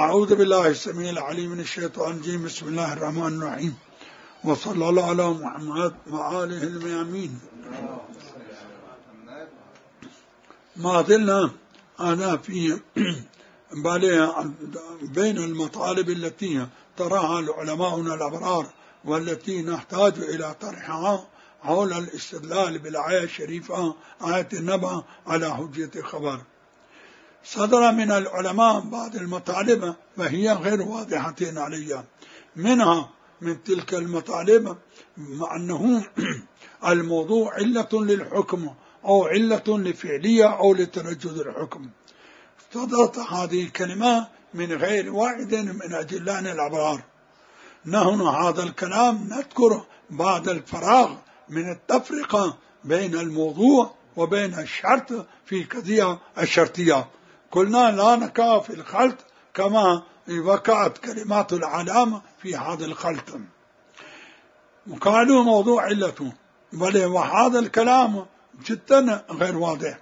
أعوذ بالله السميع العليم من الشيطان الرجيم. بسم الله الرحمن الرحيم، وصلى الله على محمد وآله الميامين. ما زلنا أنا في بين المطالب التي تراها العلماء الأبرار والتي نحتاج إلى طرحها حول الاستدلال بالآية الشريفة، آية النبأ على حجة خبر. صدر من العلماء بعض المطالب وهي غير واضحة عليها، منها من تلك المطالب أنه الموضوع علة للحكم أو علة لفعلية أو لتنجد الحكم. صدرت هذه الكلمة من غير واحد من أجلان الأبرار. نحن هذا الكلام نذكر بعد الفراغ من التفرقة بين الموضوع وبين الشرط في قضية الشرطية. قلنا لا نقع في الخلط كما وقعت كلمات العلامة في هذا الخلط، وقالوا موضوع علته، وهذا الكلام جدا غير واضح.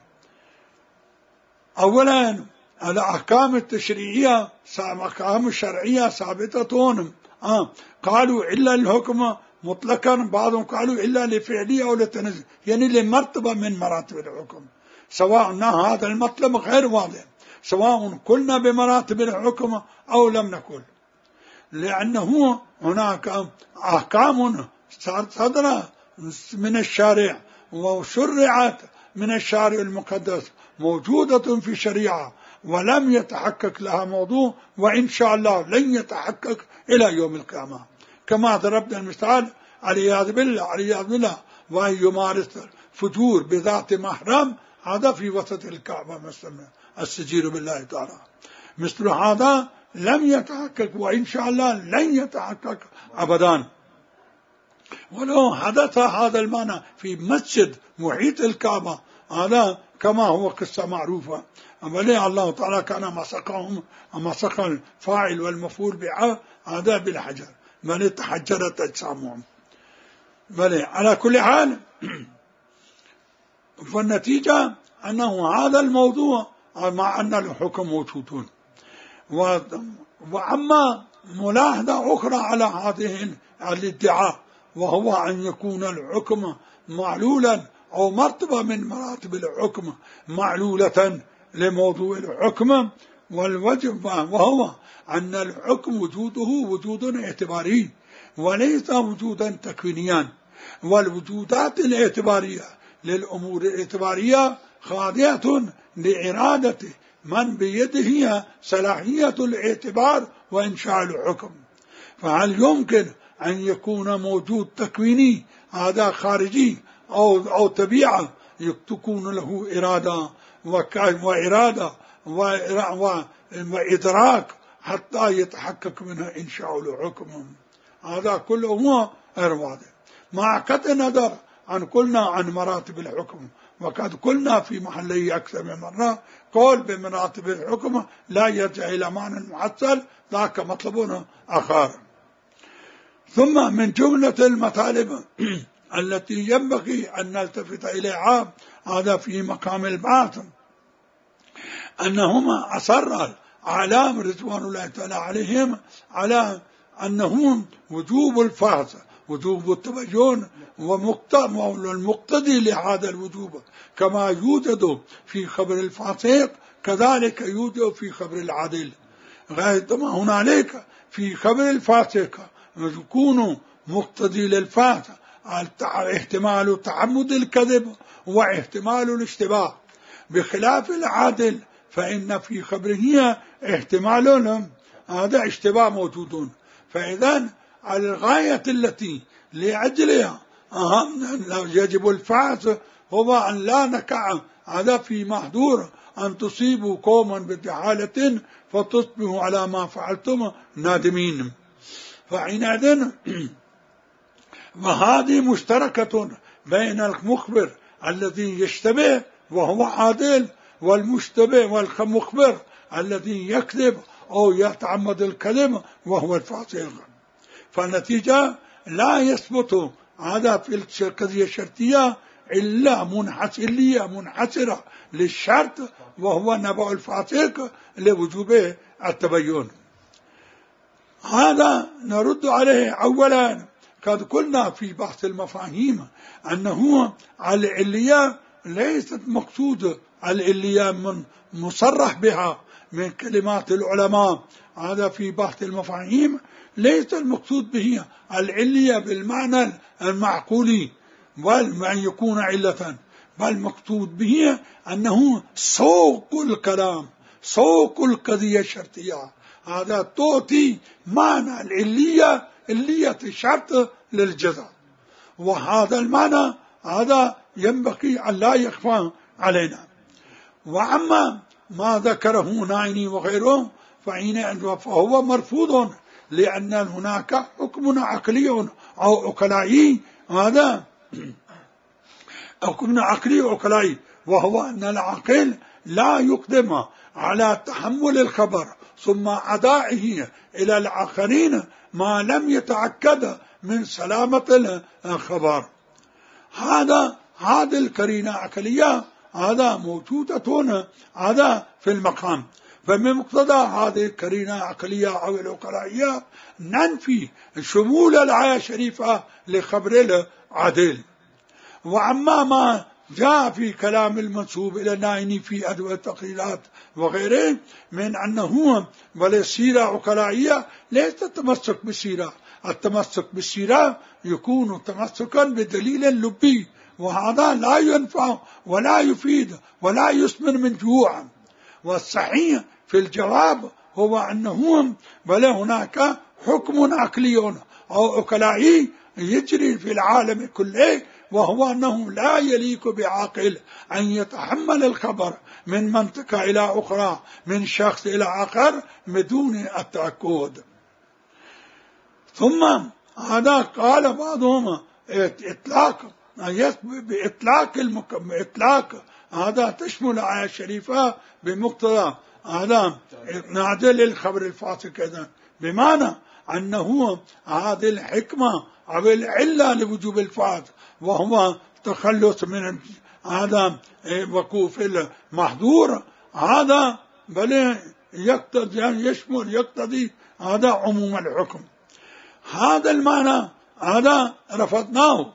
أولا الأحكام التشريعية الأحكام الشرعية ثابتة، قالوا إلا الحكم مطلقا، بعضهم قالوا إلا لفعلية أو لتنزل، يعني لمرتبة من مراتب الحكم، سواء هذا المطلب غير واضح، سواء قلنا بمراتب الحكم أو لم نقل، لأنه هناك أحكام صدرت من الشارع وشرعت من الشارع المقدس موجودة في الشريعة ولم يتحقق لها موضوع، وإن شاء الله لن يتحقق إلى يوم القيامة. كما ضربنا المثال علياذ بالله وأن يمارس الفجور بذات محرم، هذا في وسط الكعبة مثلا السجير بالله تعالى، مثل هذا لم يتحقق وإن شاء الله لن يتحقق أبدا. ولو حدث هذا المعنى في مسجد محيط الكعبة، هذا كما هو قصة معروفة، ولي الله تعالى كان مسخ الفاعل والمفعول هذا بالحجر، بل تحجرت أجسامهم. بل على كل حال فالنتيجة أنه هذا الموضوع مع أن الحكم موجود. وأما ملاحظة أخرى على هذه الادعاء، وهو أن يكون الحكم معلولا أو مرتبة من مراتب الحكم معلولة لموضوع الحكم والوجب، وهو أن الحكم وجوده وجود اعتباري وليس وجودا تكوينيا، والوجودات الاعتبارية للأمور الاعتبارية خاضعة لإرادة من بيده صلاحية الاعتبار وإنشاء الحكم. فهل يمكن أن يكون موجود تكويني هذا خارجي أو طبيعة تكون له إرادة وإرادة وإدراك حتى يتحقق منها إنشاء الحكم؟ هذا كله هو غير واضح. مع قطع النظر أن قلنا عن مراتب الحكم، وقد قلنا في محله أكثر من مرة، قول بمراتب الحكم لا يرجع إلى معنى محصل، ذاك مطلبنا آخر. ثم من جملة المطالب التي ينبغي أن نلتفت إليها هذا في مقام البعث، أنهما أصر الأعلام رضوان الله تعالى عليهم على أنهم وجوب الفحص، وجوب التبين، والمقتضي لهذا الوجوب كما يوجد في خبر الفاسق كذلك يوجد في خبر العادل. غاية ما هنالك في خبر الفاسق يكون مقتضي للفاسق احتمال تعمد الكذب واحتمال الاشتباه، بخلاف العادل فإن في خبره احتمال هذا اشتباه موجود. فإذا الغاية التي لأجلها يجب الفحص هو أن لا نقع هذا في محظور أن تصيبوا قوما بجهالة فتصبحوا على ما فعلتم نادمين. فحينئذ وهذه مشتركة بين المخبر الذي يشتبه وهو عادل، والمشتبه والمخبر الذي يكذب أو يتعمد الكذب وهو الفاسق. فالنتيجة لا يثبت هذا في القضية الشرطية إلا منحصرة للشرط، وهو نبأ الفاسق لوجوب التبين. هذا نرد عليه. أولا قد قلنا في بحث المفاهيم أنه العلية ليست مقصود العلية من مصرح بها من كلمات العلماء. هذا في بحث المفاهيم ليس المقصود به العلية بالمعنى المعقولي بل أن يكون علة، بل مقصود به أنه سوق الكلام، سوق القضية الشرطية. هذا تعطي معنى العلية، علية الشرط للجزاء، وهذا المعنى هذا ينبغي أن لا يخفى علينا. وأما ما ذكره نايني وغيره فهو مرفوض، لأن هناك حكم عقلي أو عقلائي، هذا حكم عقلي وعقلائي، وهو أن العاقل لا يقدم على تحمل الخبر ثم أدائه إلى الآخرين ما لم يتأكد من سلامة الخبر. هذا القرينة عقلية هذا موجودة هذا في المقام. فمن مقتضى هذه القرينة العقلية أو العقلائية ننفي شمول الآية الشريفة لخبر العدل. وأما ما جاء في كلام المنسوب إلى النايني في أدوية التقريرات وغيره من أنه والسيرة عقلائية ليس التمسك بالسيرة. التمسك بالسيرة يكون تمسكا بدليل لبي، وهذا لا ينفع ولا يفيد ولا يسمن من جوع. والصحيح في الجواب هو أنه بل هناك حكم عقلي أو عقلائي يجري في العالم كله، وهو أنه لا يليق بعاقل أن يتحمل الخبر من منطقة إلى أخرى، من شخص إلى آخر بدون التأكد. ثم هذا قال بعضهم بإطلاق هذا تشمل الآية الشريفة بمقتضى هذا نعدل الخبر الفاسق أيضا، بمعنى أنه هذه الحكمة أو العلة لوجوب الفاسق وهو تخلص من هذا وقوف المحظور، هذا بل يقتضي هذا عموم الحكم. هذا المعنى هذا رفضناه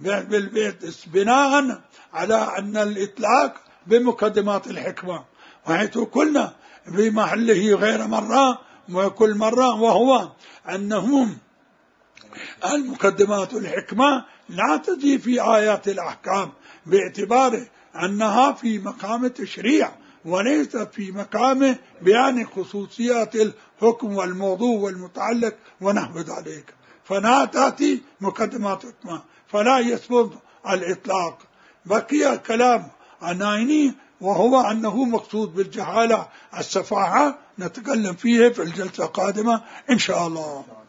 بناء على أن الإطلاق بمقدمات الحكمة، وحيث قلنا بمحله غير مرة وكل مرة، وهو أنهم المقدمات الحكمة لا تجي في آيات الأحكام باعتبار أنها في مقام التشريع وليست في مقام بيان خصوصيات الحكم والموضوع والمتعلق ونحو ذلك، فلا تأتي مقدمات الحكمة فلا يثبت الإطلاق. بقي كلام النايني وهو أنه مقصود بالجهالة السفاهة، نتكلم فيه في الجلسة القادمة إن شاء الله.